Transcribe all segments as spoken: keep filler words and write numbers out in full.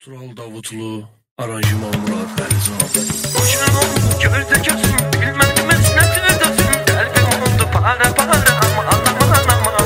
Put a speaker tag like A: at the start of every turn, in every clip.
A: Tural Davutlu, aranjman Murad Bərizov.
B: Uçan oldu, gördü gözüm, bilmədim heç nədir dözüm. Qəlbim oldu para para, amma aman aman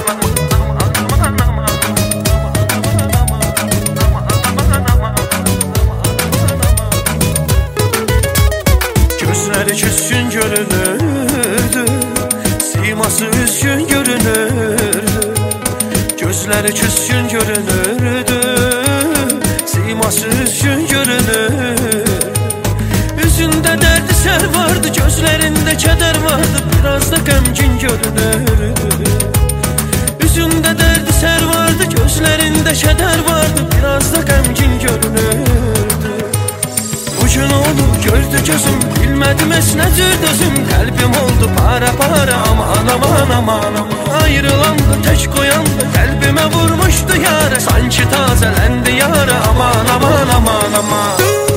B: gözləri küskün görünürdü, siması üzgün görünürdü. Gözləri küskün görünürdü, siması üzgün görünür. Üzündə dərdi sər vardı, gözlərində kədər vardı, biraz da qəmgin görünürdü. Üzündə dərdi sər vardı, gözlərində kədər vardı, biraz da qəmgin görünürdü. Bugün onu gördü gözüm, bilmədim heç necür dözüm. Qəlbim oldu para para, aman aman aman aman. Ayrılanda, tək qoyanda, qəlbimə vurmuşdu yara. Sanki tazələndi yara, aman aman aman aman.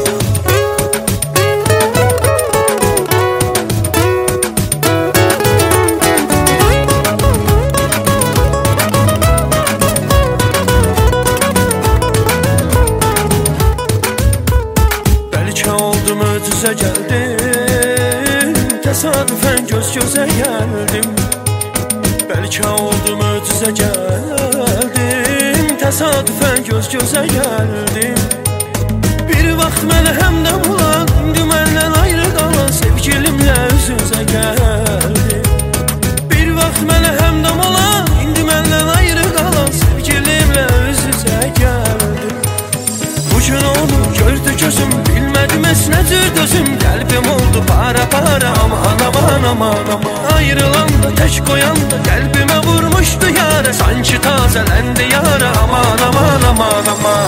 B: Bəlkə oldu möcüzə gəldim, təsadüfən göz gözə gəldim. Bəlkə oldu möcüzə gəldim, təsadüfən göz gözə gəldim. Bir vaxt mənə həmdəm olan, indi məndən ayrı qalan sevgilimlə üz-üzə gəldim. Bir vaxt mənə həmdəm olan, indi məndən ayrı qalan sevgilimlə üz-üzə gəldim. Bugün onu gördü gözüm, bilmədim heç necür dözüm. Qəlbim oldu para para, aman aman aman aman. Ayrılanda, tək qoyanda, qəlbimə vurmuşdu yara. Sanki tazələndi yara, aman aman aman aman.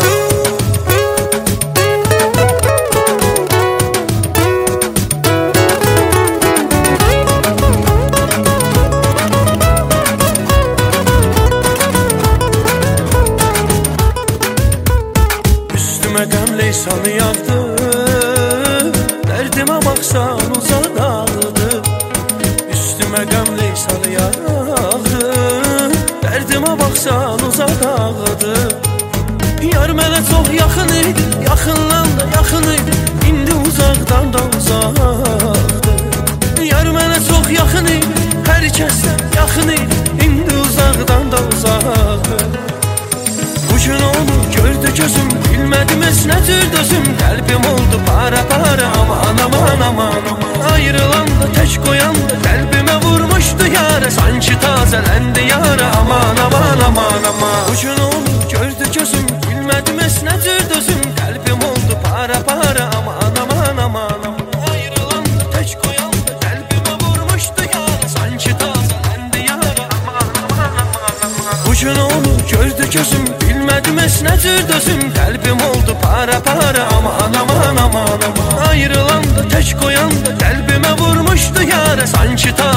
B: Üstümə qəm leysanı yağdı, dərdimə baxsan uzaq dağıldı. Üstümə qəm leysanı yağdı, dərdimə baxsan uzaq dağıldı. Yar mənə çox yaxın idi, yaxından da yaxın idi, indi uzaqdan da uzaqdır. Yar mənə çox yaxın idi, hər kəsdən yaxın idi, indi uzaqdan da uzaqdır. Bugün onu gördü gözüm, bilmədim heç necür dözüm. Qəlbim oldu para para, aman aman aman aman. Ayrılanda, tək qoyanda, qəlbimə vurmuşdu yara. Sanki tazələndi yara, aman aman aman aman. Bugün onu gördü gözüm, bilmədim heç necür dözüm. Qəlbim oldu para para, aman aman aman aman. Ayrılanda, tək qoyanda, qəlbimə vurmuşdu yara. Sanki tazələndi yara, aman aman aman aman. Bugün onu gördü gözüm, bilmədim heç necür dözüm. Qəlbim oldu para para, aman aman aman aman. Ayrılanda, tək qoyanda, qəlbimə vurmuşdu yara. Sanki ta